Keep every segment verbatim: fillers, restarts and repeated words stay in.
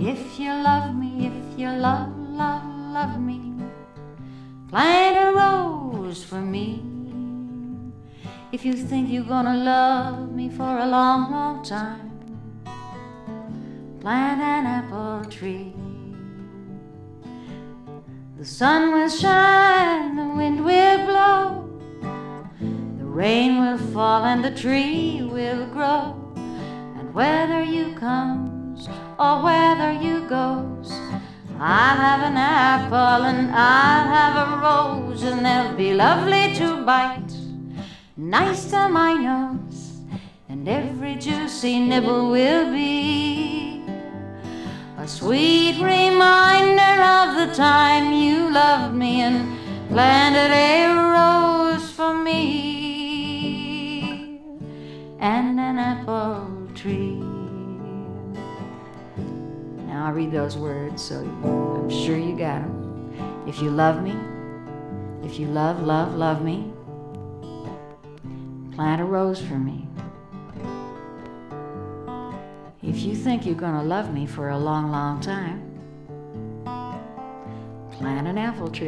If you love me, if you love, love, love me, plant a rose for me. If you think you're gonna love me for a long, long time, plant an apple tree. The sun will shine, the wind will blow, the rain will fall and the tree will grow. And whether you comes or whether you goes, I'll have an apple and I'll have a rose, and they'll be lovely to bite, nice to my nose, and every juicy nibble will be a sweet reminder of the time you loved me and planted a rose for me and an apple tree. Now I'll read those words so I'm sure you got them. If you love me, if you love, love, love me, plant a rose for me. If you think you're gonna love me for a long, long time, plant an apple tree.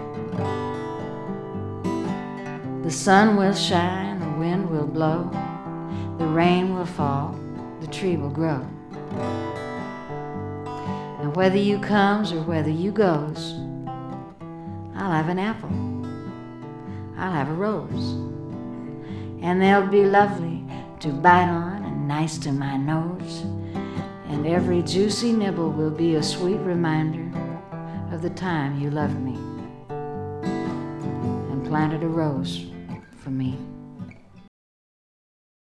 The sun will shine, the wind will blow, the rain will fall, the tree will grow. And whether you comes or whether you goes, I'll have an apple, I'll have a rose, and they'll be lovely to bite on and nice to my nose, and every juicy nibble will be a sweet reminder of the time you loved me and planted a rose for me.